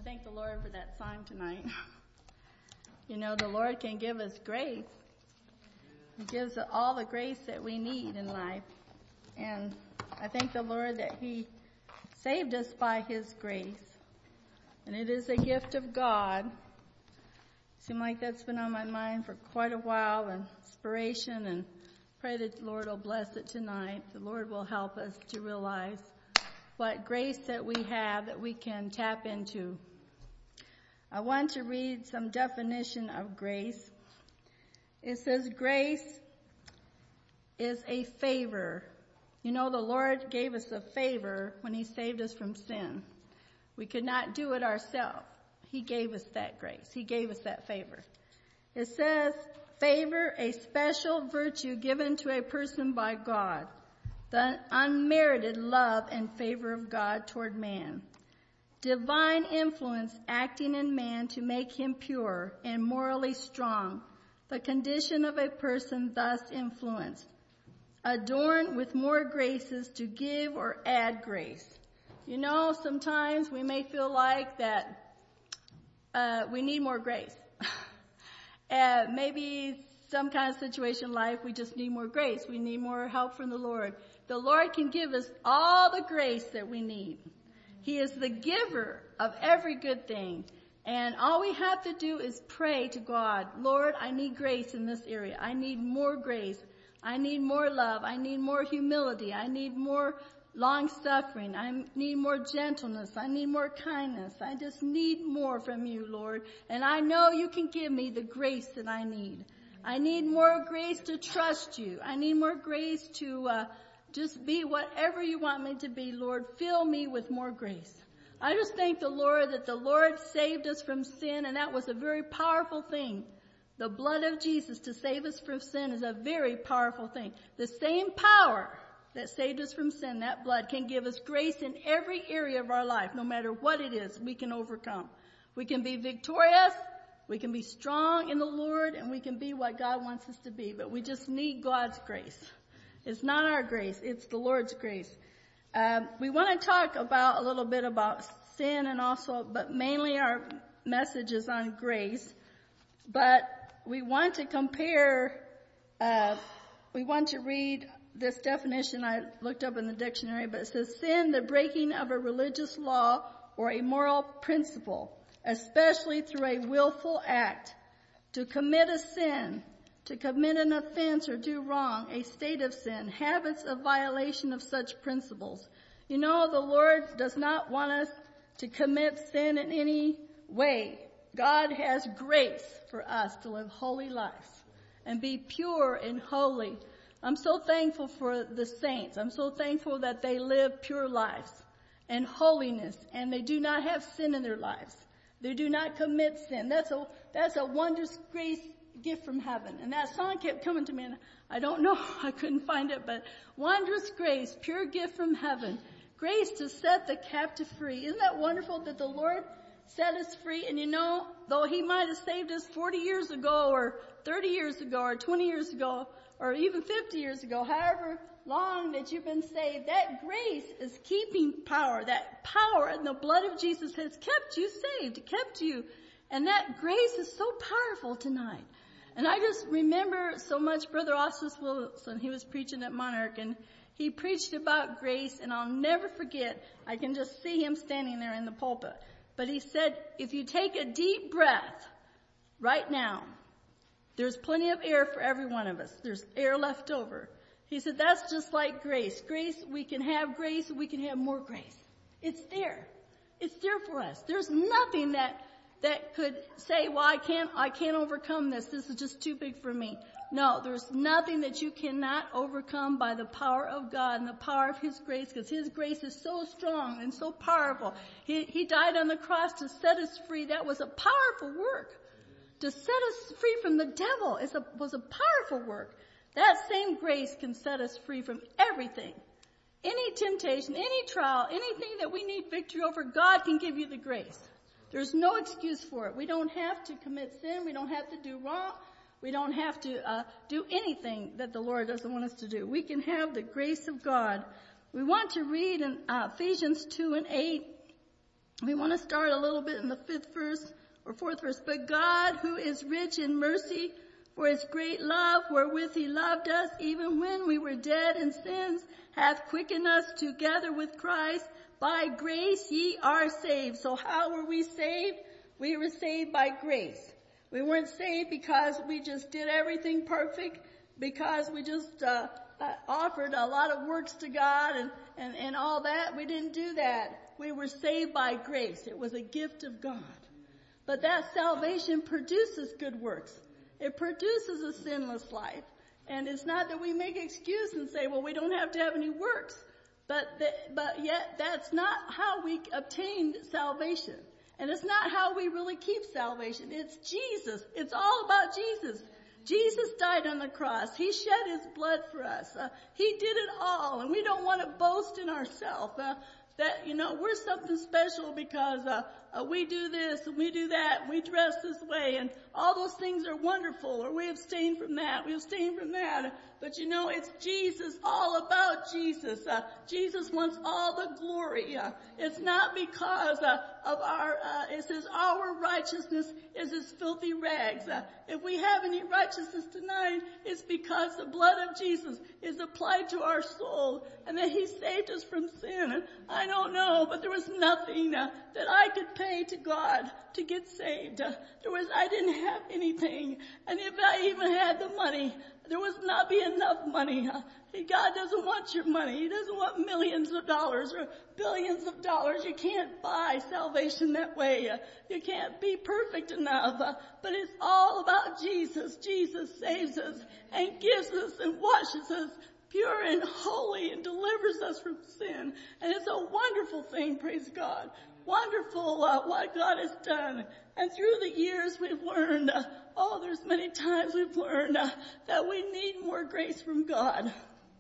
thank the Lord for that song tonight. You know, the Lord can give us grace. He gives us all the grace that we need in life. And I thank the Lord that He saved us by His grace. And it is a gift of God. Seems like that's been on my mind for quite a while, and inspiration, and pray that the Lord will bless it tonight. The Lord will help us to realize what grace that we have that we can tap into. I want to read some definition of grace. It says grace is a favor. You know, the Lord gave us a favor when He saved us from sin. We could not do it ourselves. He gave us that grace. He gave us that favor. It says, favor, a special virtue given to a person by God. The unmerited love and favor of God toward man. Divine influence acting in man to make him pure and morally strong. The condition of a person thus influenced. Adorned with more graces to give or add grace. You know, sometimes we may feel like that we need more grace. Maybe some kind of situation in life, we just need more grace. We need more help from the Lord. The Lord can give us all the grace that we need. He is the giver of every good thing. And all we have to do is pray to God, Lord, I need grace in this area. I need more grace. I need more love. I need more humility. I need more long suffering. I need more gentleness. I need more kindness. I just need more from you, Lord. And I know you can give me the grace that I need. I need more grace to trust you. I need more grace to just be whatever you want me to be, Lord. Fill me with more grace. I just thank the Lord that the Lord saved us from sin, and that was a very powerful thing. The blood of Jesus to save us from sin is a very powerful thing. The same power that saved us from sin, that blood, can give us grace in every area of our life. No matter what it is, we can overcome. We can be victorious. We can be strong in the Lord, and we can be what God wants us to be. But we just need God's grace. It's not our grace. It's the Lord's grace. We want to talk about a little bit about sin and also, but mainly our message is on grace. But we want to compare, we want to read this definition I looked up in the dictionary, but it says sin, the breaking of a religious law or a moral principle, especially through a willful act. To commit a sin, to commit an offense or do wrong, a state of sin, habits of violation of such principles. You know, the Lord does not want us to commit sin in any way. God has grace for us to live holy lives and be pure and holy. I'm so thankful for the saints. I'm so thankful that they live pure lives and holiness, and they do not have sin in their lives. They do not commit sin. That's a wondrous grace gift from heaven. And that song kept coming to me, and I don't know, I couldn't find it, but wondrous grace, pure gift from heaven, grace to set the captive free. Isn't that wonderful that the Lord set us free? And you know, though He might have saved us 40 years ago or 30 years ago or 20 years ago or even 50 years ago, however long that you've been saved, that grace is keeping power. That power in the blood of Jesus has kept you saved, kept you. And that grace is so powerful tonight. And I just remember so much Brother Oscar Wilson, he was preaching at Monarch, and he preached about grace, and I'll never forget, I can just see him standing there in the pulpit. But he said, if you take a deep breath right now, there's plenty of air for every one of us. There's air left over. He said, that's just like grace. Grace, we can have grace, we can have more grace. It's there. It's there for us. There's nothing that could say, well, I can't overcome this. This is just too big for me. No, there's nothing that you cannot overcome by the power of God and the power of His grace, because His grace is so strong and so powerful. He died on the cross to set us free. That was a powerful work. To set us free from the devil was a powerful work. That same grace can set us free from everything. Any temptation, any trial, anything that we need victory over, God can give you the grace. There's no excuse for it. We don't have to commit sin. We don't have to do wrong. We don't have to do anything that the Lord doesn't want us to do. We can have the grace of God. We want to read in Ephesians 2:8. We want to start a little bit in the 5th verse or 4th verse. But God, who is rich in mercy, for his great love wherewith he loved us, even when we were dead in sins, hath quickened us together with Christ. By grace ye are saved. So how were we saved? We were saved by grace. We weren't saved because we just did everything perfect, because we just offered a lot of works to God and all that. We didn't do that. We were saved by grace. It was a gift of God. But that salvation produces good works. It produces a sinless life. And it's not that we make excuse and say, well, we don't have to have any works. But yet that's not how we obtained salvation. And it's not how we really keep salvation. It's Jesus. It's all about Jesus. Jesus died on the cross. He shed his blood for us. He did it all. And we don't want to boast in ourselves. That, we're something special because we do this and we do that and we dress this way and all those things are wonderful, or we abstain from that, we abstain from that. But it's Jesus, all about Jesus. Jesus wants all the glory. It's not because of it says our righteousness is as filthy rags. If we have any righteousness tonight, it's because the blood of Jesus is applied to our soul and that he saved us from sin. I don't know, but there was nothing that I could pay to God to get saved. I didn't have anything. And if I even had the money, there would not be enough money. God doesn't want your money. He doesn't want millions of dollars or billions of dollars. You can't buy salvation that way. You can't be perfect enough. But it's all about Jesus. Jesus saves us and gives us and washes us pure and holy and delivers us from sin. And it's a wonderful thing, praise God. Wonderful what God has done. And through the years we've learned, there's many times we've learned that we need more grace from God.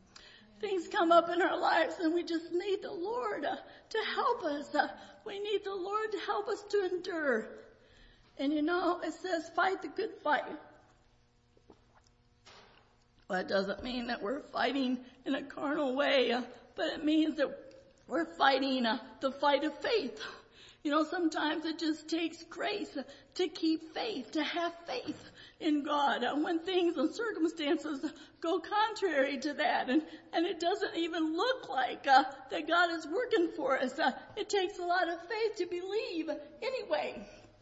Things come up in our lives and we just need the Lord to help us. We need the Lord to help us to endure. And it says fight the good fight. Well, it doesn't mean that we're fighting in a carnal way, but it means that we're fighting the fight of faith. Sometimes it just takes grace to keep faith, to have faith in God. When things and circumstances go contrary to that, and it doesn't even look like that God is working for us, it takes a lot of faith to believe anyway.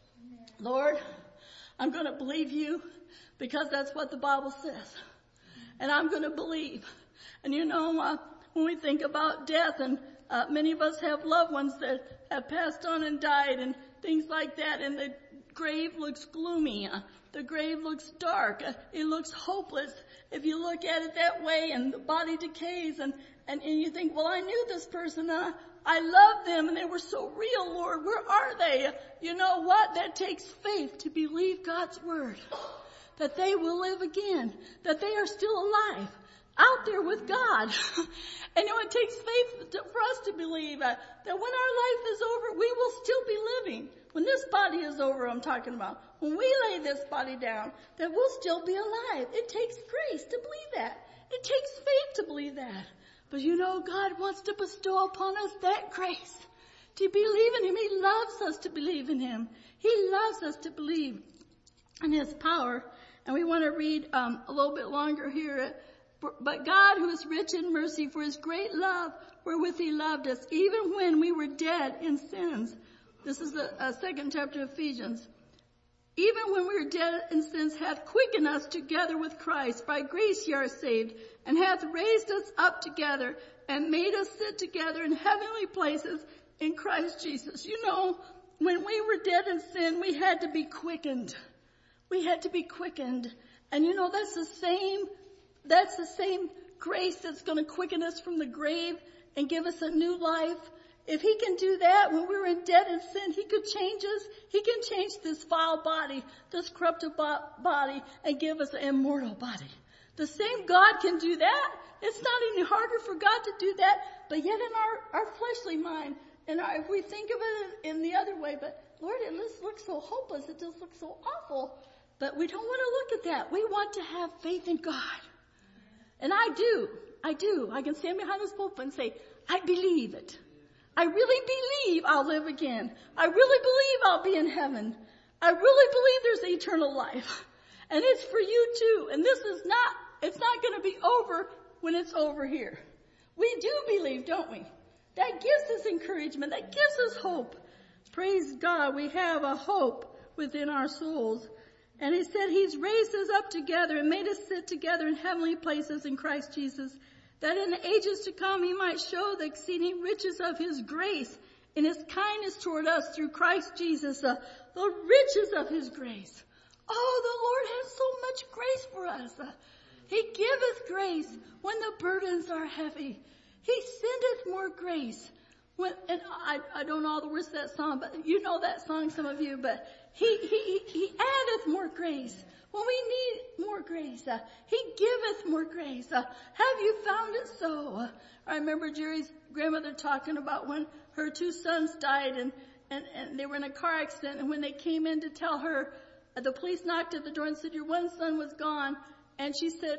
Lord, I'm going to believe you because that's what the Bible says. And I'm going to believe. And when we think about death, and many of us have loved ones that have passed on and died and things like that, and the grave looks gloomy. The grave looks dark. It looks hopeless if you look at it that way, and the body decays, and you think, well, I knew this person. I loved them, and they were so real, Lord. Where are they? You know what? That takes faith to believe God's word, that they will live again, that they are still alive out there with God. And it takes faith for us to believe that when our life is over, we will still be living. When this body is over, I'm talking about, when we lay this body down, that we'll still be alive. It takes grace to believe that. It takes faith to believe that. But God wants to bestow upon us that grace to believe in him. He loves us to believe in him. He loves us to believe in his power. And we want to read a little bit longer here. But God, who is rich in mercy, for his great love wherewith he loved us, even when we were dead in sins. This is the 2nd chapter of Ephesians. Even when we were dead in sins, hath quickened us together with Christ. By grace ye are saved, and hath raised us up together, and made us sit together in heavenly places in Christ Jesus. When we were dead in sin, we had to be quickened. We had to be quickened. And that's the same grace that's going to quicken us from the grave and give us a new life. If he can do that when we were in dead in sin, he could change us. He can change this foul body, this corrupted body, and give us an immortal body. The same God can do that. It's not any harder for God to do that. But yet in our fleshly mind, and if we think of it in the other way, but Lord, it just looks so hopeless. It just looks so awful. But we don't want to look at that. We want to have faith in God. And I do. I can stand behind this pulpit and say, I believe it. I really believe I'll live again. I really believe I'll be in heaven. I really believe there's eternal life. And it's for you too. And it's not going to be over when it's over here. We do believe, don't we? That gives us encouragement. That gives us hope. Praise God. We have a hope within our souls. And he said he's raised us up together and made us sit together in heavenly places in Christ Jesus, that in the ages to come he might show the exceeding riches of his grace in his kindness toward us through Christ Jesus, the riches of his grace. Oh, the Lord has so much grace for us. He giveth grace when the burdens are heavy. He sendeth more grace. And I don't know all the words of that song, but you know that song, some of you, but he addeth more grace. When we need more grace, he giveth more grace. Have you found it so? I remember Jerry's grandmother talking about when her two sons died and they were in a car accident, and when they came in to tell her, the police knocked at the door and said, your one son was gone. And she said,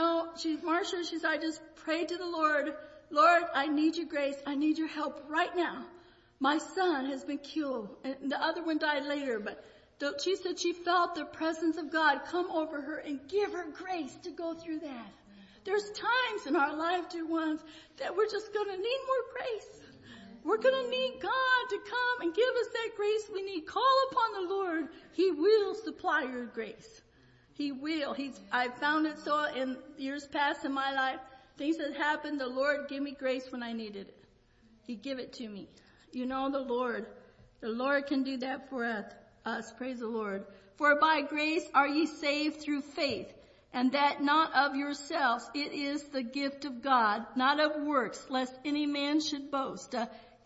Marcia, she said, I just prayed to the Lord, Lord, I need your grace. I need your help right now. My son has been killed. And the other one died later, but she said she felt the presence of God come over her and give her grace to go through that. There's times in our life, dear ones, that we're just going to need more grace. We're going to need God to come and give us that grace we need. Call upon the Lord. He will supply your grace. He will. I've found it so in years past in my life. Things that happened, the Lord gave me grace when I needed it. He give it to me. You know the Lord. The Lord can do that for us. Praise the Lord. For by grace are ye saved through faith, and that not of yourselves. It is the gift of God, not of works, lest any man should boast.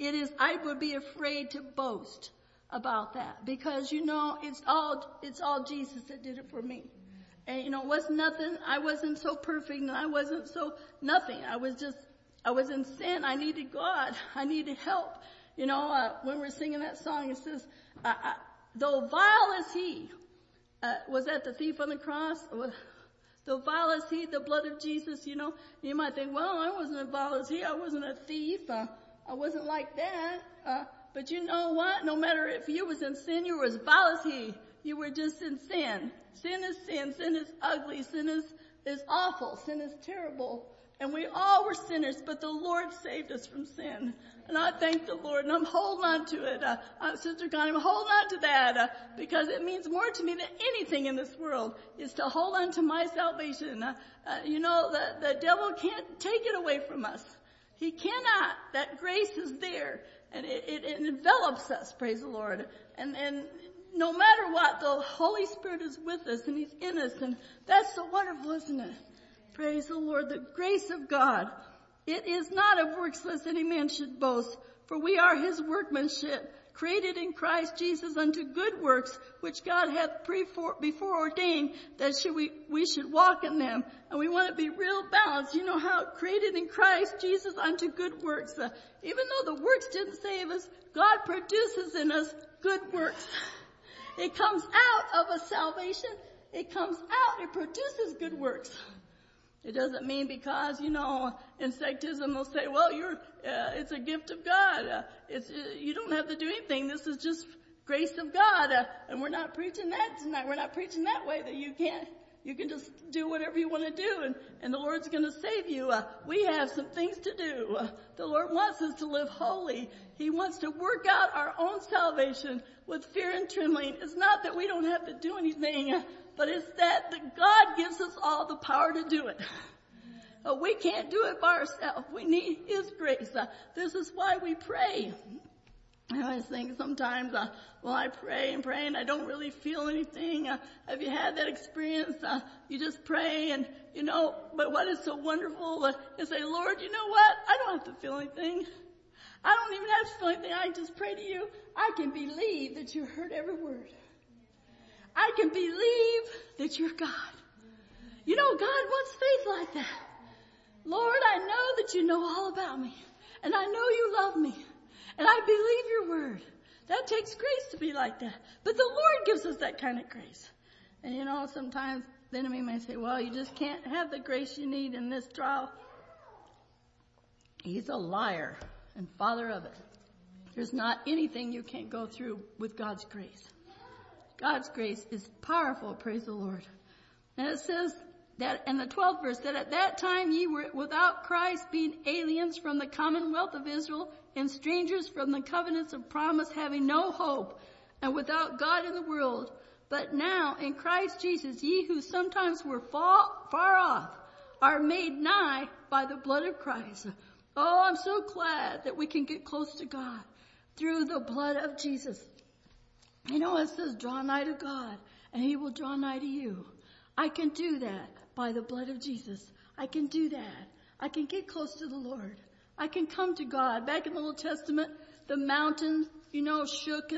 I would be afraid to boast about that, because it's all Jesus that did it for me. And it was nothing. I wasn't so perfect, and I wasn't so nothing. I was in sin. I needed God. I needed help. When we're singing that song, it says, though vile as he, was that the thief on the cross? Though vile as he, the blood of Jesus, you might think, well, I wasn't as vile as he. I wasn't a thief. I wasn't like that. But you know what? No matter if you was in sin, you were as vile as he. You were just in sin. Sin is sin. Sin is ugly. Sin is awful. Sin is terrible. And we all were sinners, but the Lord saved us from sin. And I thank the Lord, and I'm holding on to it. Sister Connie, I'm holding on to that because it means more to me than anything in this world is to hold on to my salvation. The devil can't take it away from us. He cannot. That grace is there, and it envelops us, praise the Lord. And no matter what, the Holy Spirit is with us, and he's in us, and that's so wonderful, isn't it? Praise the Lord. The grace of God. It is not of works lest any man should boast, for we are his workmanship, created in Christ Jesus unto good works, which God hath before ordained that we should walk in them. And we want to be real balanced. You know how created in Christ Jesus unto good works. Even though the works didn't save us, God produces in us good works. It comes out of a salvation. It comes out. It produces good works. It doesn't mean because, in sectism they'll say, well, it's a gift of God. You don't have to do anything. This is just grace of God. And we're not preaching that tonight. We're not preaching that way, that you can just do whatever you want to do and the Lord's going to save you. We have some things to do. The Lord wants us to live holy. He wants to work out our own salvation with fear and trembling. It's not that we don't have to do anything, but it's that God gives us all the power to do it. We can't do it by ourselves. We need his grace. This is why we pray. I always think sometimes, I pray and I don't really feel anything. Have you had that experience? You just pray and, but what is so wonderful is say, Lord, you know what? I don't have to feel anything. I don't even have to feel anything. I just pray to you. I can believe that you heard every word. I can believe that you're God. God wants faith like that. Lord, I know that you know all about me. And I know you love me. And I believe your word. That takes grace to be like that. But the Lord gives us that kind of grace. And sometimes the enemy may say, well, you just can't have the grace you need in this trial. He's a liar and father of it. There's not anything you can't go through with God's grace. God's grace is powerful, praise the Lord. And it says that in the 12th verse, that at that time ye were without Christ, being aliens from the commonwealth of Israel, and strangers from the covenants of promise, having no hope, and without God in the world. But now in Christ Jesus, ye who sometimes were far off, are made nigh by the blood of Christ. Oh, I'm so glad that we can get close to God through the blood of Jesus. You know, it says, draw nigh to God, and he will draw nigh to you. I can do that by the blood of Jesus. I can do that. I can get close to the Lord. I can come to God. Back in the Old Testament, the mountains, shook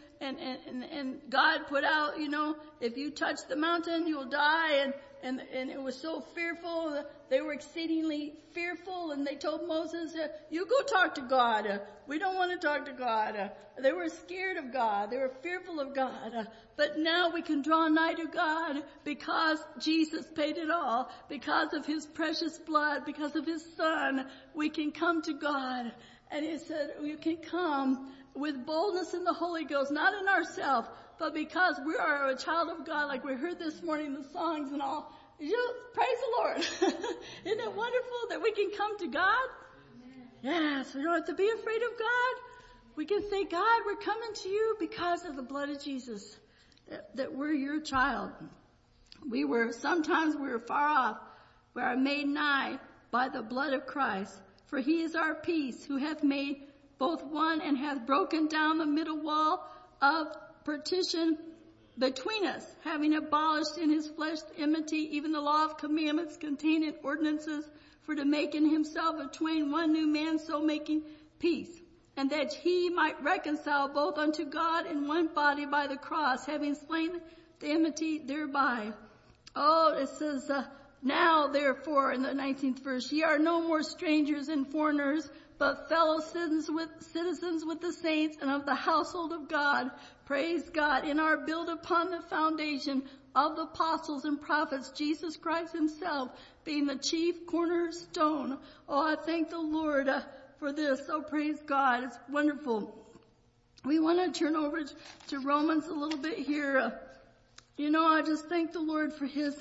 and God put out, if you touch the mountain, you'll die. And it was so fearful. They were exceedingly fearful. And they told Moses, you go talk to God. We don't want to talk to God. They were scared of God. They were fearful of God. But now we can draw nigh to God because Jesus paid it all. Because of his precious blood, because of his son, we can come to God. And he said, you can come with boldness in the Holy Ghost, not in ourselves, but because we are a child of God, like we heard this morning, the songs and all. Praise the Lord. Isn't it wonderful that we can come to God? Yes, we don't have to be afraid of God. We can say, God, we're coming to you because of the blood of Jesus, that we're your child. Sometimes we were far off. We are made nigh by the blood of Christ. For he is our peace, who hath made both one and hath broken down the middle wall of partition between us, having abolished in his flesh enmity, even the law of commandments contained in ordinances, for to make in himself of twain one new man, so making peace, and that he might reconcile both unto God in one body by the cross, having slain the enmity thereby. Oh, it says, now therefore, in the 19th verse, ye are no more strangers and foreigners, but fellow citizens with the saints and of the household of God. Praise God. And are built upon the foundation of the apostles and prophets, Jesus Christ himself being the chief cornerstone. Oh, I thank the Lord for this. Oh, praise God. It's wonderful. We want to turn over to Romans a little bit here. I just thank the Lord for his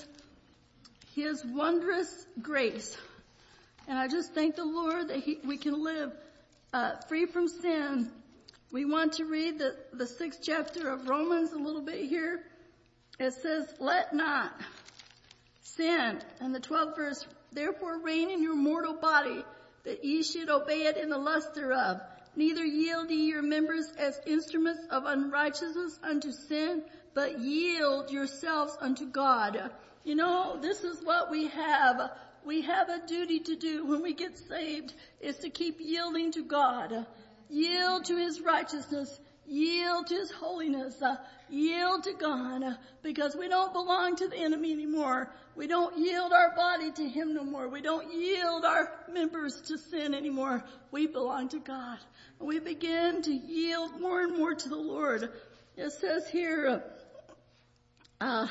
wondrous grace. And I just thank the Lord that we can live free from sin. We want to read the 6th chapter of Romans a little bit here. It says, let not sin. And the 12th verse, therefore reign in your mortal body, that ye should obey it in the lust thereof. Neither yield ye your members as instruments of unrighteousness unto sin, but yield yourselves unto God. This is what we have. We have a duty to do when we get saved, is to keep yielding to God. Yield to his righteousness. Yield to his holiness. Yield to God. Because we don't belong to the enemy anymore. We don't yield our body to him no more. We don't yield our members to sin anymore. We belong to God. And we begin to yield more and more to the Lord. It says here, I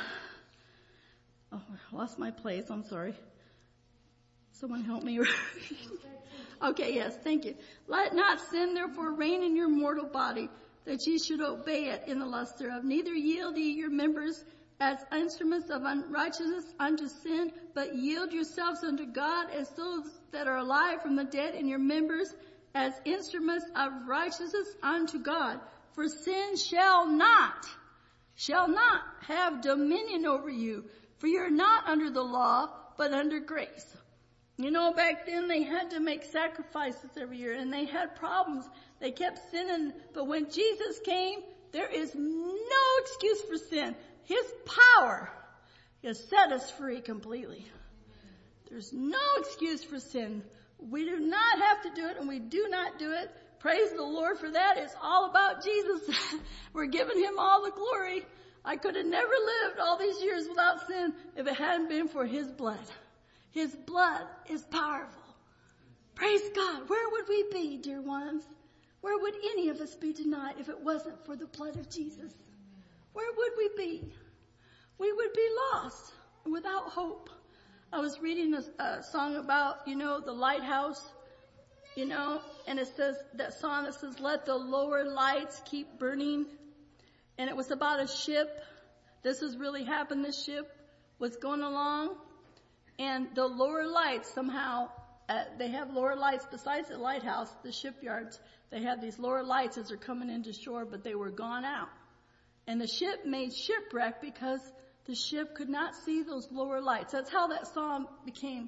lost my place. I'm sorry. Someone help me. Okay, yes, thank you. Let not sin therefore reign in your mortal body, that ye should obey it in the lust thereof. Neither yield ye your members as instruments of unrighteousness unto sin, but yield yourselves unto God as those that are alive from the dead, and your members as instruments of righteousness unto God. For sin shall not have dominion over you, for you're not under the law, but under grace. Back then they had to make sacrifices every year, and they had problems. They kept sinning. But when Jesus came, there is no excuse for sin. His power has set us free completely. There's no excuse for sin. We do not have to do it, and we do not do it. Praise the Lord for that. It's all about Jesus. We're giving him all the glory. I could have never lived all these years without sin if it hadn't been for his blood. His blood is powerful. Praise God. Where would we be, dear ones? Where would any of us be tonight if it wasn't for the blood of Jesus? Where would we be? We would be lost without hope. I was reading a song about, the lighthouse. And it says, that song that says, let the lower lights keep burning. And it was about a ship. This has really happened. This ship was going along, and the lower lights somehow, they have lower lights besides the lighthouse, the shipyards. They have these lower lights as they're coming into shore, but they were gone out. And the ship made shipwreck because the ship could not see those lower lights. That's how that song became,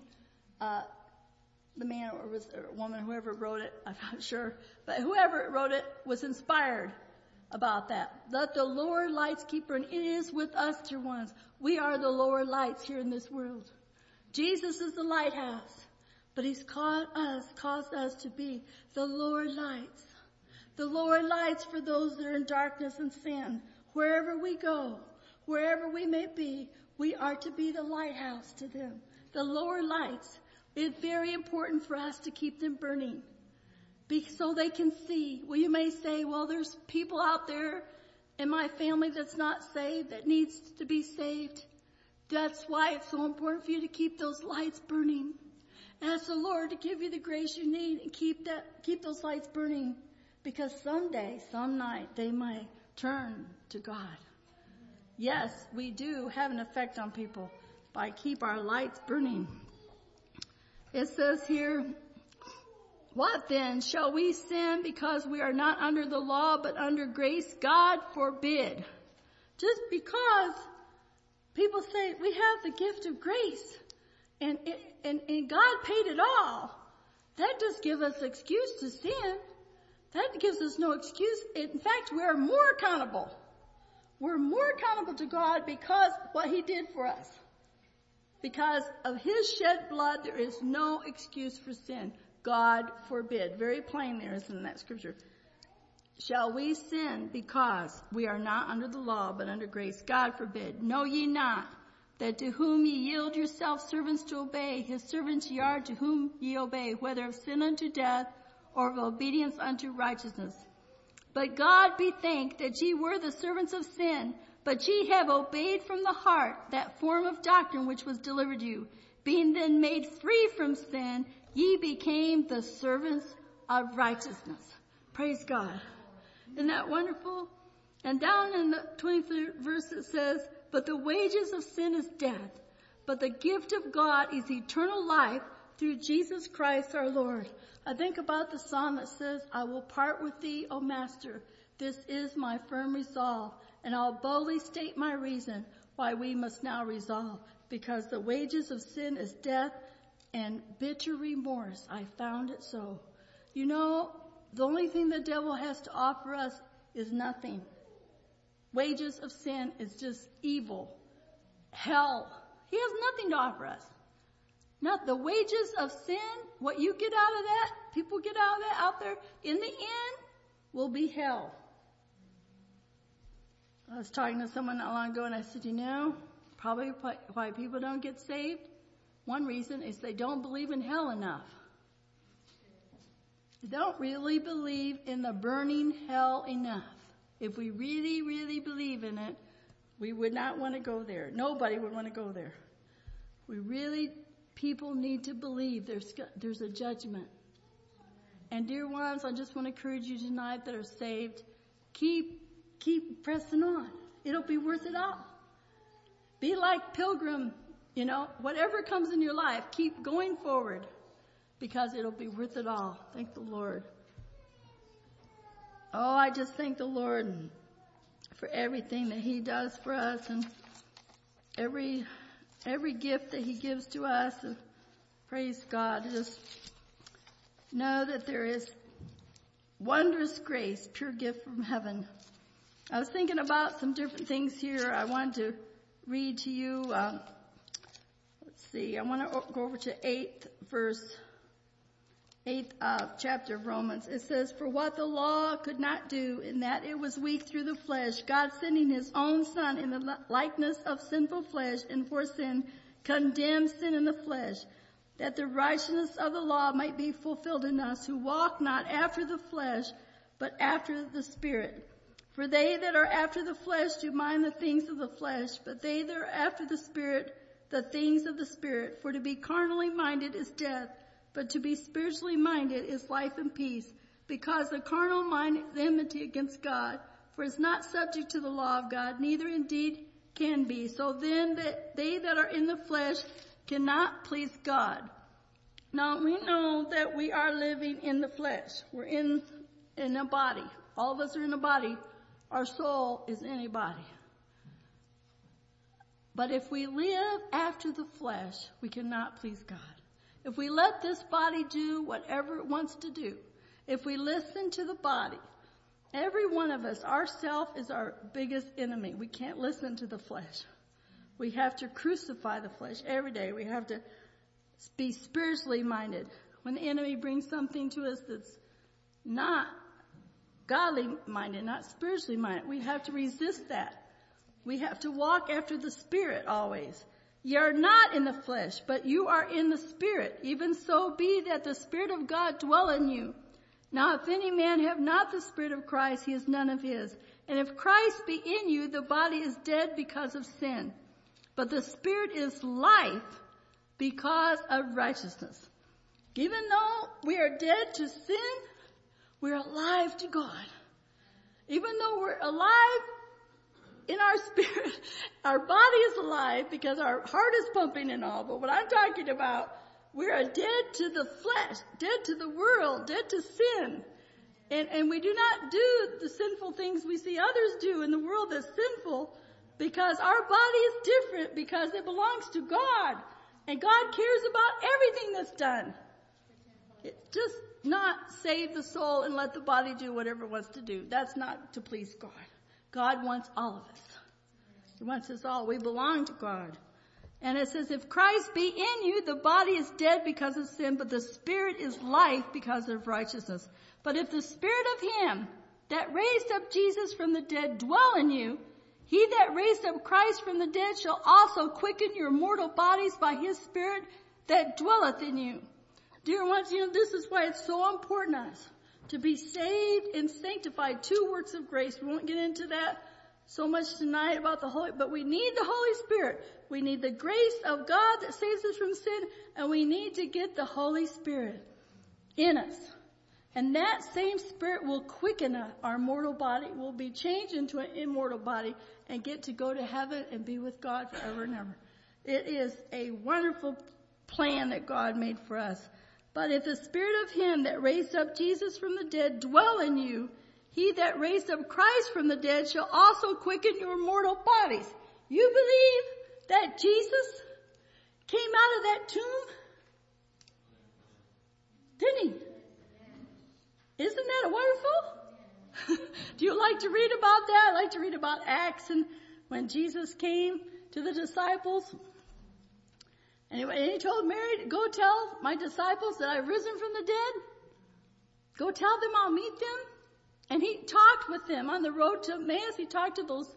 the man or woman, whoever wrote it, I'm not sure, but whoever wrote it was inspired about that. Let the lower lights keep burning. It is with us, dear ones. We are the lower lights here in this world. Jesus is the lighthouse, but he's caused us to be the lower lights. The lower lights for those that are in darkness and sin. Wherever we go, wherever we may be, we are to be the lighthouse to them. The lower lights. It's very important for us to keep them burning so they can see. Well, you may say, well, there's people out there in my family that's not saved, that needs to be saved. That's why it's so important for you to keep those lights burning. Ask the Lord to give you the grace you need and keep those lights burning, because someday, some night, they might turn to God. Yes, we do have an effect on people by keep our lights burning. It says here, what then? Shall we sin because we are not under the law but under grace? God forbid. Just because people say we have the gift of grace and God paid it all, that just gives us excuse to sin. That gives us no excuse. In fact, we're more accountable. We're more accountable to God because what he did for us. Because of his shed blood, there is no excuse for sin. God forbid. Very plain there, isn't in that scripture. Shall we sin because we are not under the law, but under grace? God forbid. Know ye not that to whom ye yield yourselves servants to obey, his servants ye are to whom ye obey, whether of sin unto death or of obedience unto righteousness. But God be thanked that ye were the servants of sin, but ye have obeyed from the heart that form of doctrine which was delivered you. Being then made free from sin, ye became the servants of righteousness. Praise God. Isn't that wonderful? And down in the 23rd verse it says, but the wages of sin is death, but the gift of God is eternal life through Jesus Christ our Lord. I think about the song that says, I will part with thee, O Master. This is my firm resolve. And I'll boldly state my reason why we must now resolve. Because the wages of sin is death and bitter remorse. I found it so. The only thing the devil has to offer us is nothing. Wages of sin is just evil. Hell. He has nothing to offer us. Not the wages of sin, what you get out of that, people get out of that out there, in the end, will be hell. I was talking to someone not long ago and I said, probably why people don't get saved, one reason is they don't believe in hell enough. They don't really believe in the burning hell enough. If we really, really believe in it, we would not want to go there. Nobody would want to go there. People need to believe there's a judgment. And dear ones, I just want to encourage you tonight that are saved, keep pressing on. It'll be worth it all. Be like Pilgrim, whatever comes in your life, keep going forward because it'll be worth it all. Thank the Lord. Oh, I just thank the Lord for everything that he does for us and every gift that he gives to us. Praise God. Just know that there is wondrous grace, pure gift from heaven. I was thinking about some different things here. I wanted to read to you. Let's see. I want to go over to 8th chapter of Romans. It says, for what the law could not do, in that it was weak through the flesh, God sending his own Son in the likeness of sinful flesh, and for sin, condemned sin in the flesh, that the righteousness of the law might be fulfilled in us, who walk not after the flesh, but after the Spirit. For they that are after the flesh do mind the things of the flesh, but they that are after the Spirit, the things of the Spirit. For to be carnally minded is death, But to be spiritually minded is life and peace, because the carnal mind is enmity against God, for it is not subject to the law of God, neither indeed can be. So then they that are in the flesh cannot please God. Now we know that we are living in the flesh. We're in a body. All of us are in a body. Our soul is in a body. But if we live after the flesh, we cannot please God. If we let this body do whatever it wants to do, if we listen to the body, every one of us, ourself is our biggest enemy. We can't listen to the flesh. We have to crucify the flesh every day. We have to be spiritually minded. When the enemy brings something to us that's not godly minded, not spiritually minded, we have to resist that. We have to walk after the Spirit always. Ye are not in the flesh, but you are in the Spirit. Even so be that the Spirit of God dwell in you. Now if any man have not the Spirit of Christ, he is none of his. And if Christ be in you, the body is dead because of sin. But the Spirit is life because of righteousness. Even though we are dead to sin, we're alive to God. Even though we're alive in our spirit, our body is alive because our heart is pumping and all. But what I'm talking about, we are dead to the flesh, dead to the world, dead to sin. And we do not do the sinful things we see others do in the world that's sinful, because our body is different, because it belongs to God. And God cares about everything that's done. Just not save the soul and let the body do whatever it wants to do. That's not to please God. God wants all of us. He wants us all. We belong to God. And it says, if Christ be in you, the body is dead because of sin, but the Spirit is life because of righteousness. But if the Spirit of him that raised up Jesus from the dead dwell in you, he that raised up Christ from the dead shall also quicken your mortal bodies by his Spirit that dwelleth in you. Dear ones, this is why it's so important to us to be saved and sanctified. 2 works of grace. We won't get into that so much tonight about the Holy, but we need the Holy Spirit. We need the grace of God that saves us from sin, and we need to get the Holy Spirit in us. And that same Spirit will quicken our mortal body. We'll be changed into an immortal body and get to go to heaven and be with God forever and ever. It is a wonderful plan that God made for us. But if the Spirit of him that raised up Jesus from the dead dwell in you, he that raised up Christ from the dead shall also quicken your mortal bodies. You believe that Jesus came out of that tomb? Didn't he? Isn't that wonderful? Do you like to read about that? I like to read about Acts and when Jesus came to the disciples. Anyway, and he told Mary, go tell my disciples that I've risen from the dead. Go tell them I'll meet them. And he talked with them on the road to Emmaus. He talked to those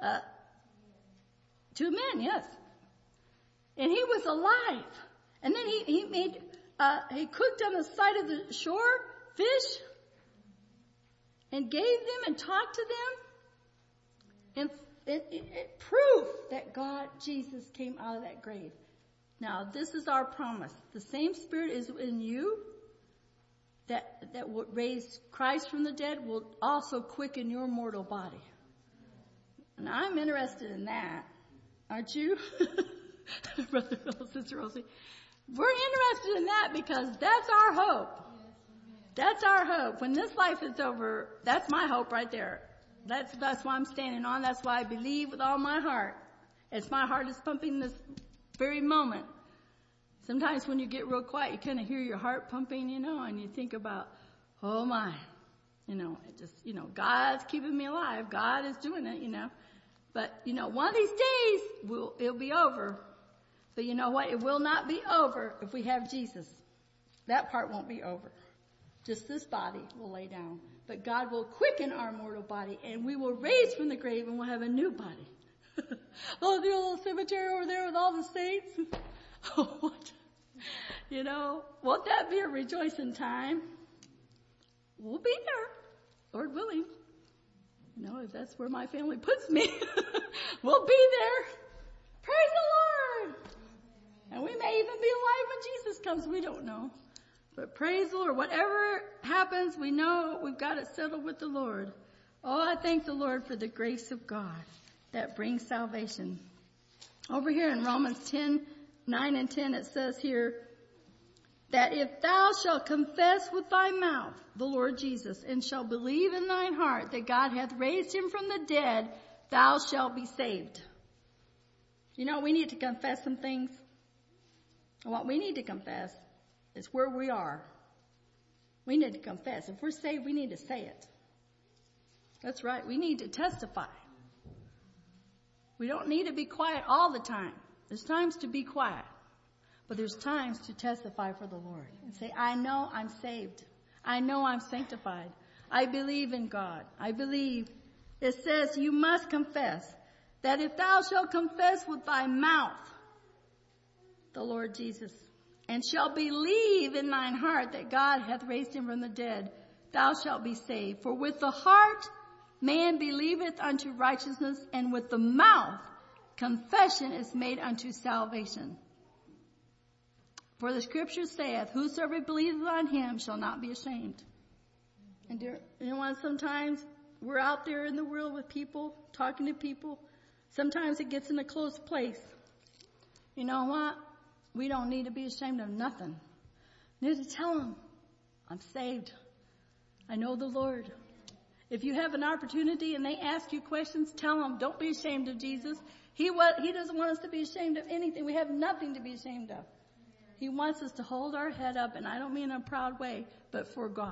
2 men, yes. And he was alive. And then he cooked on the side of the shore fish and gave them and talked to them. And it proved that Jesus came out of that grave. Now, this is our promise. The same Spirit is in you that will raise Christ from the dead will also quicken your mortal body. And I'm interested in that. Aren't you? Brother Phil, Sister Rosie. We're interested in that because that's our hope. That's our hope. When this life is over, that's my hope right there. That's why I'm standing on. That's why I believe with all my heart. As my heart is pumping this very moment. Sometimes when you get real quiet, you kind of hear your heart pumping, and you think about, oh my, God's keeping me alive. God is doing it, But, one of these days, it'll be over. But you know what? It will not be over if we have Jesus. That part won't be over. Just this body will lay down. But God will quicken our mortal body, and we will raise from the grave, and we'll have a new body. Oh, the little cemetery over there with all the saints. Oh, what? Won't that be a rejoicing time? We'll be there, Lord willing. If that's where my family puts me, we'll be there. Praise the Lord. And we may even be alive when Jesus comes. We don't know. But praise the Lord. Whatever happens, we know we've got it settled with the Lord. Oh, I thank the Lord for the grace of God that brings salvation. Over here in Romans 10:9 and 10, it says here that if thou shalt confess with thy mouth the Lord Jesus and shalt believe in thine heart that God hath raised him from the dead, thou shalt be saved. You know, we need to confess some things. What we need to confess is where we are. We need to confess. If we're saved, we need to say it. That's right. We need to testify. We don't need to be quiet all the time. There's times to be quiet, but there's times to testify for the Lord and say, I know I'm saved. I know I'm sanctified. I believe in God. I believe. It says you must confess that if thou shalt confess with thy mouth the Lord Jesus and shalt believe in thine heart that God hath raised him from the dead, thou shalt be saved. For with the heart man believeth unto righteousness, and with the mouth confession is made unto salvation. For the scripture saith, whosoever believeth on him shall not be ashamed. And you know, sometimes we're out there in the world with people, talking to people. Sometimes it gets in a close place. You know what? We don't need to be ashamed of nothing. We need to tell them, I'm saved. I know the Lord. If you have an opportunity and they ask you questions, tell them, don't be ashamed of Jesus. He doesn't want us to be ashamed of anything. We have nothing to be ashamed of. He wants us to hold our head up, and I don't mean in a proud way, but for God.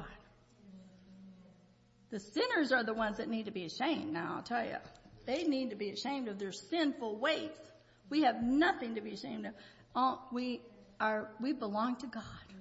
The sinners are the ones that need to be ashamed. Now, I'll tell you, they need to be ashamed of their sinful ways. We have nothing to be ashamed of. We belong to God.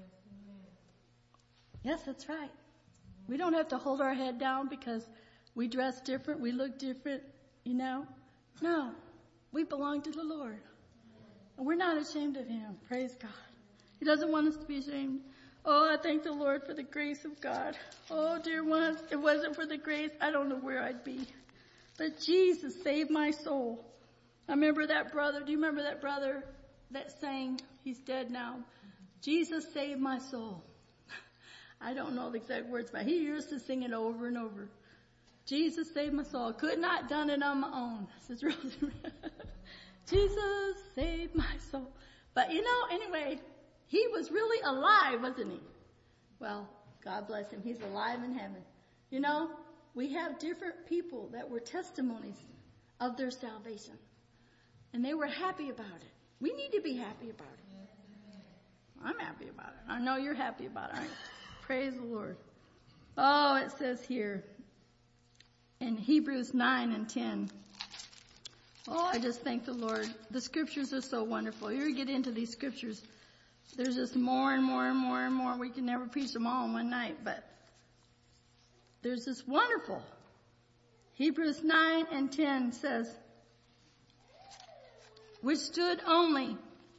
Yes, that's right. We don't have to hold our head down because we dress different, we look different, you know. No, we belong to the Lord. And we're not ashamed of him. Praise God. He doesn't want us to be ashamed. Oh, I thank the Lord for the grace of God. Oh, dear ones, if it wasn't for the grace, I don't know where I'd be. But Jesus saved my soul. I remember that brother. Do you remember that brother that sang? He's dead now. Jesus saved my soul. I don't know the exact words, but he used to sing it over and over. Jesus saved my soul. Could not done it on my own. Sister Rosemary. Jesus saved my soul. But you know, anyway, he was really alive, wasn't he? Well, God bless him. He's alive in heaven. You know, we have different people that were testimonies of their salvation. And they were happy about it. We need to be happy about it. I'm happy about it. I know you're happy about it, aren't you? Praise the Lord. Oh, it says here in Hebrews 9 and 10. Oh, I just thank the Lord. The scriptures are so wonderful. You get into these scriptures, there's just more and more and more and more. We can never preach them all in one night, but there's this wonderful. Hebrews 9 and 10 says, which stood only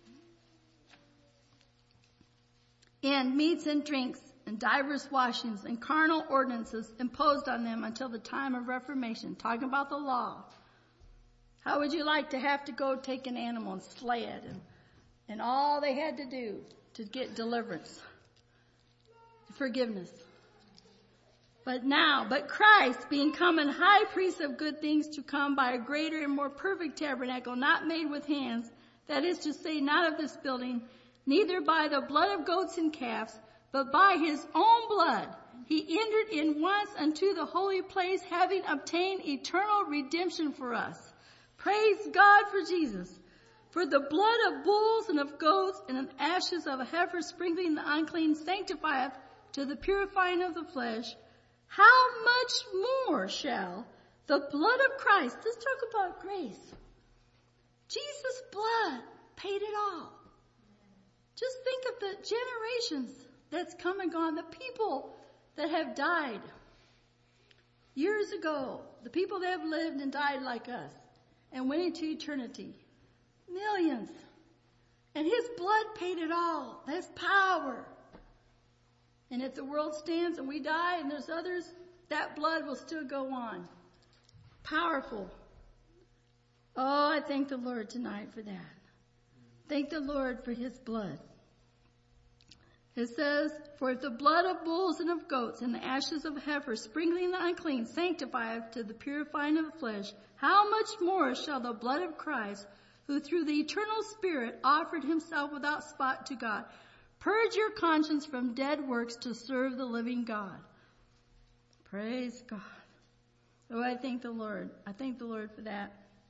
in meats and drinks and divers washings and carnal ordinances imposed on them until the time of Reformation. Talking about the law. How would you like to have to go take an animal and slay it and all they had to do to get deliverance, forgiveness? But Christ, being come an high priest of good things to come by a greater and more perfect tabernacle, not made with hands, that is to say, not of this building, neither by the blood of goats and calves, but by his own blood, he entered in once unto the holy place, having obtained eternal redemption for us. Praise God for Jesus. For the blood of bulls and of goats and of ashes of a heifer sprinkling the unclean sanctifieth to the purifying of the flesh. How much more shall the blood of Christ, let's talk about grace. Jesus' blood paid it all. Just think of the generations that's come and gone, the people that have died years ago, the people that have lived and died like us and went into eternity. Millions. And his blood paid it all. That's power. And if the world stands and we die and there's others, that blood will still go on. Powerful. Oh, I thank the Lord tonight for that. Thank the Lord for his blood. It says, for if the blood of bulls and of goats and the ashes of heifers sprinkling the unclean sanctify to the purifying of the flesh, how much more shall the blood of Christ, who through the eternal Spirit offered himself without spot to God, purge your conscience from dead works to serve the living God. Praise God. Oh, I thank the Lord. I thank the Lord for that.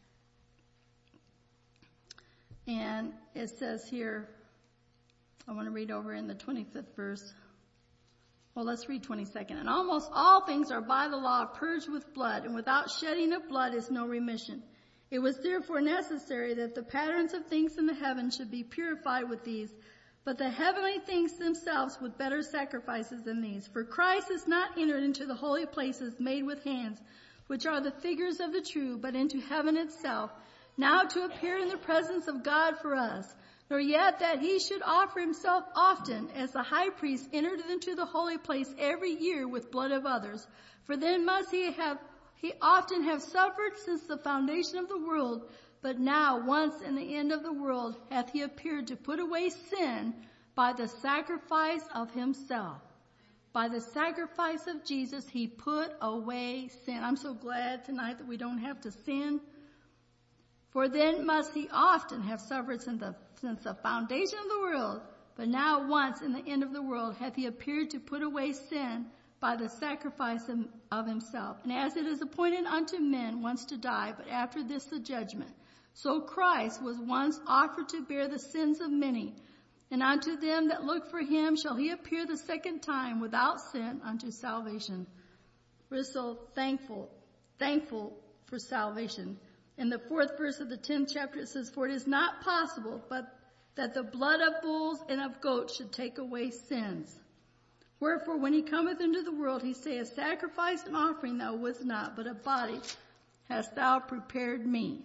And it says here, I want to read over in the 25th verse. Well, let's read 22nd. And almost all things are by the law purged with blood, and without shedding of blood is no remission. It was therefore necessary that the patterns of things in the heavens should be purified with these, but the heavenly things themselves with better sacrifices than these. For Christ is not entered into the holy places made with hands, which are the figures of the true, but into heaven itself, now to appear in the presence of God for us. Nor yet that he should offer himself often, as the high priest entered into the holy place every year with blood of others. For then must he often have suffered since the foundation of the world. But now, once in the end of the world, hath he appeared to put away sin by the sacrifice of himself. By the sacrifice of Jesus, he put away sin. I'm so glad tonight that we don't have to sin. For then must he often have suffered since the foundation of the world. But now once in the end of the world hath he appeared to put away sin by the sacrifice of himself. And as it is appointed unto men once to die, but after this the judgment, so Christ was once offered to bear the sins of many. And unto them that look for him shall he appear the second time without sin unto salvation. We're so thankful for salvation. In the 4th verse of the 10th chapter it says, for it is not possible but that the blood of bulls and of goats should take away sins. Wherefore when he cometh into the world, he saith, sacrifice and offering thou wouldst not, but a body hast thou prepared me.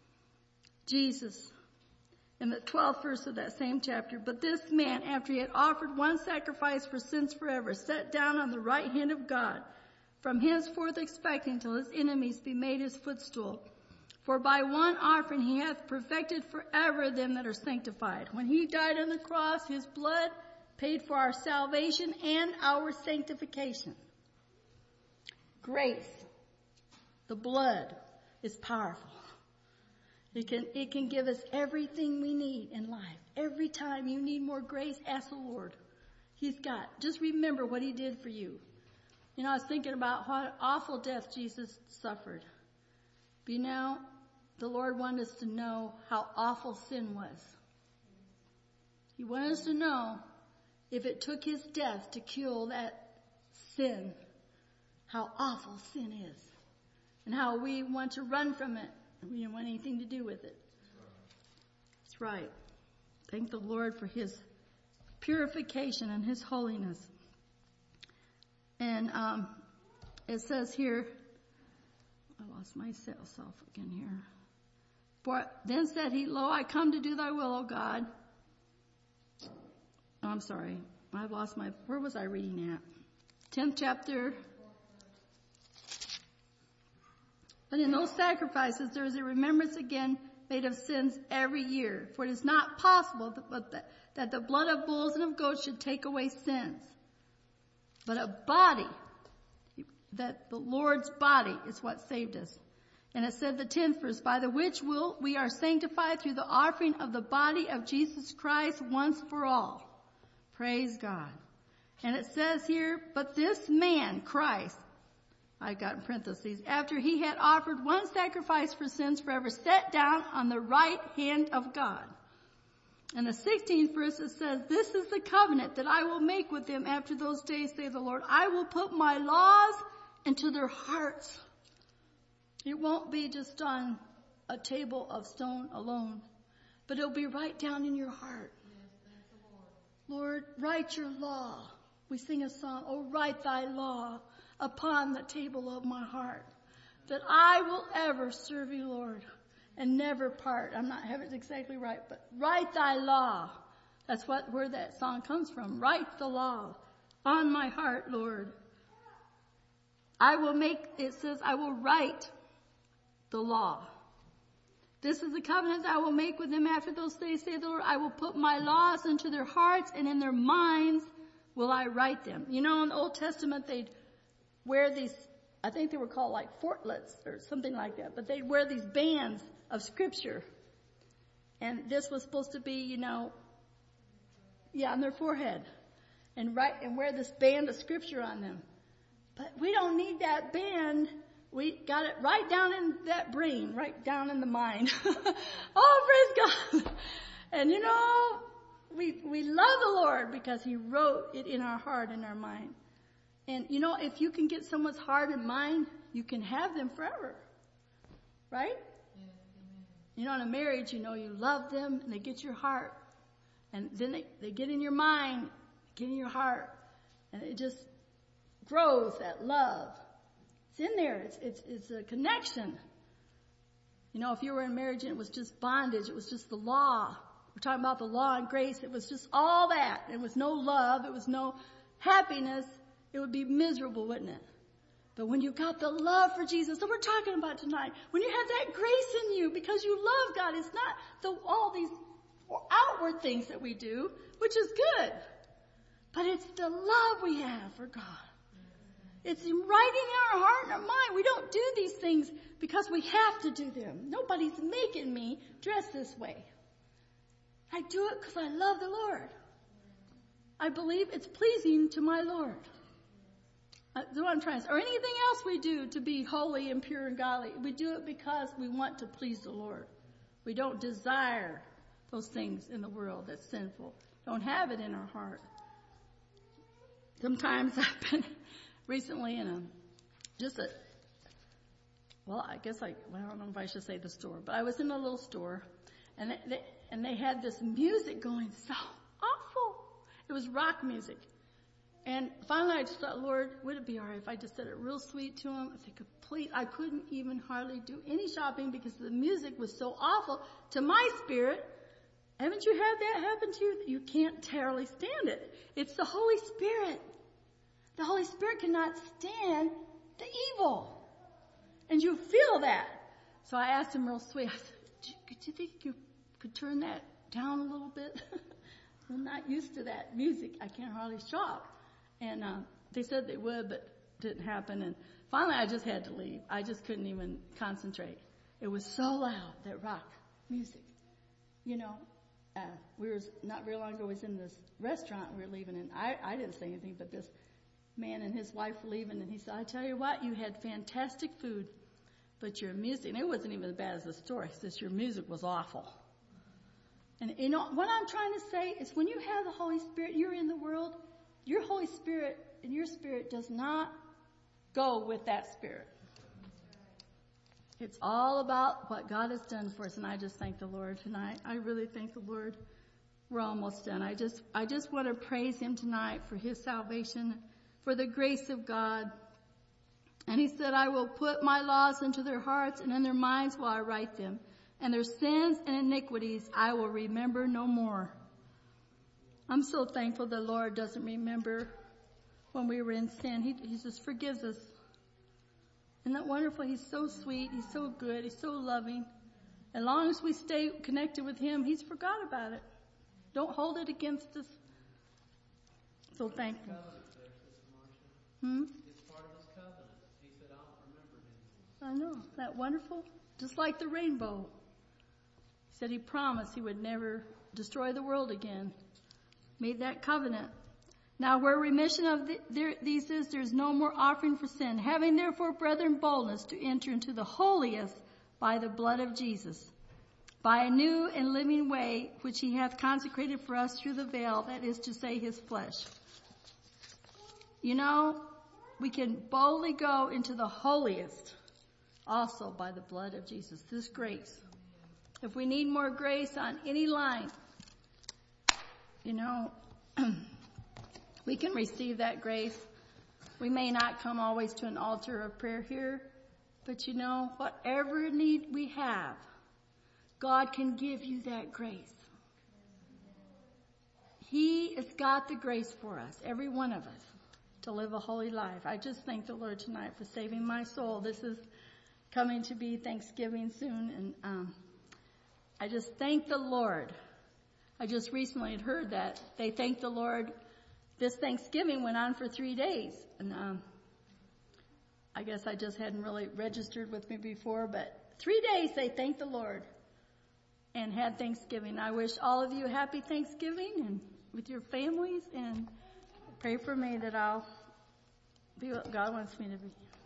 Jesus, in the 12th verse of that same chapter, but this man, after he had offered one sacrifice for sins forever, sat down on the right hand of God, from henceforth expecting till his enemies be made his footstool. For by one offering he hath perfected forever them that are sanctified. When he died on the cross, his blood paid for our salvation and our sanctification. Grace, the blood, is powerful. It can give us everything we need in life. Every time you need more grace, ask the Lord. He's got. Just remember what he did for you. You know, I was thinking about what awful death Jesus suffered. But you know, the Lord wanted us to know how awful sin was. He wanted us to know if it took his death to kill that sin, how awful sin is. And how we want to run from it. We don't want anything to do with it. That's right. Thank the Lord for his purification and his holiness. And it says here, I lost myself again here. For then said he, lo, I come to do thy will, O God. Oh, I'm sorry. I've lost where was I reading at? 10th chapter. But in those sacrifices there is a remembrance again made of sins every year. For it is not possible that the blood of bulls and of goats should take away sins. But a body, that the Lord's body is what saved us. And it said the 10th verse, by the which we are sanctified through the offering of the body of Jesus Christ once for all. Praise God. And it says here, but this man, Christ, I got in parentheses, after he had offered one sacrifice for sins forever, sat down on the right hand of God. And the 16th verse it says, this is the covenant that I will make with them after those days, saith the Lord. I will put my laws into their hearts. It won't be just on a table of stone alone, but it'll be right down in your heart. Lord, write your law. We sing a song, oh, write thy law upon the table of my heart, that I will ever serve you, Lord, and never part. I'm not having it exactly right, but write thy law. That's where that song comes from. Write the law on my heart, Lord. It says, I will write the law. This is the covenant that I will make with them after those days, say the Lord. I will put my laws into their hearts, and in their minds will I write them. You know, in the Old Testament, they'd wear these, I think they were called like fortlets or something like that, but they'd wear these bands of scripture. And this was supposed to be, you know, on their forehead. And wear this band of scripture on them. But we don't need that band. We got it right down in that brain, right down in the mind. Oh, praise God. And you know, we love the Lord because He wrote it in our heart and our mind. And you know, if you can get someone's heart and mind, you can have them forever. Right? You know, in a marriage, you know, you love them and they get your heart. And then they get in your mind, get in your heart. And it just grows, that love. It's in there. It's a connection. You know, if you were in marriage and it was just bondage, it was just the law. We're talking about the law and grace. It was just all that. It was no love. It was no happiness. It would be miserable, wouldn't it? But when you got the love for Jesus, that we're talking about tonight, when you have that grace in you because you love God, it's not all these outward things that we do, which is good. But it's the love we have for God. It's right in our heart and our mind. We don't do these things because we have to do them. Nobody's making me dress this way. I do it because I love the Lord. I believe it's pleasing to my Lord. That's what I'm trying to say. Or anything else we do to be holy and pure and godly. We do it because we want to please the Lord. We don't desire those things in the world that's sinful. Don't have it in our heart. Sometimes I've been recently in I don't know if I should say the store, but I was in a little store, and they had this music going so awful. It was rock music. And finally I just thought, Lord, would it be all right if I just said it real sweet to them? If they could please, I couldn't even hardly do any shopping because the music was so awful to my spirit. Haven't you had that happen to you? You can't terribly stand it. It's the Holy Spirit. The Holy Spirit cannot stand the evil. And you feel that. So I asked him real sweet. I said, do you think you could turn that down a little bit? I'm not used to that music. I can't hardly shop. And they said they would, but didn't happen. And finally I just had to leave. I just couldn't even concentrate. It was so loud, that rock music. You know, we were not real long ago, we was in this restaurant we were leaving, and I didn't say anything, but this man and his wife were leaving, and he said, I tell you what, you had fantastic food, but your music, and it wasn't even as bad as the store, he says, your music was awful. And you know, what I'm trying to say is when you have the Holy Spirit, you're in the world, your Holy Spirit and your spirit does not go with that spirit. It's all about what God has done for us, and I just thank the Lord tonight. I really thank the Lord. We're almost done. I just want to praise Him tonight for His salvation, for the grace of God. And He said, I will put my laws into their hearts, and in their minds will I write them. And their sins and iniquities I will remember no more. I'm so thankful the Lord doesn't remember when we were in sin. He just forgives us. Isn't that wonderful? He's so sweet. He's so good. He's so loving. As long as we stay connected with Him, He's forgot about it. Don't hold it against us. So thankful. It's part of His covenant. He said, I'll remember Him. I know. Isn't that wonderful? Just like the rainbow. He said He promised He would never destroy the world again. Made that covenant. Now where remission of these is, there is no more offering for sin. Having therefore, brethren, boldness to enter into the holiest by the blood of Jesus, by a new and living way which He hath consecrated for us through the veil, that is to say, His flesh. You know, we can boldly go into the holiest also by the blood of Jesus. This grace. If we need more grace on any line, you know, we can receive that grace. We may not come always to an altar of prayer here, but you know, whatever need we have, God can give you that grace. He has got the grace for us, every one of us, to live a holy life. I just thank the Lord tonight for saving my soul. This is coming to be Thanksgiving soon, and I just thank the Lord. I just recently had heard that they thank the Lord this Thanksgiving went on for 3 days. And I guess I just hadn't really registered with me before, but 3 days they thanked the Lord and had Thanksgiving. I wish all of you a happy Thanksgiving and with your families, and pray for me that I'll be what God wants me to be.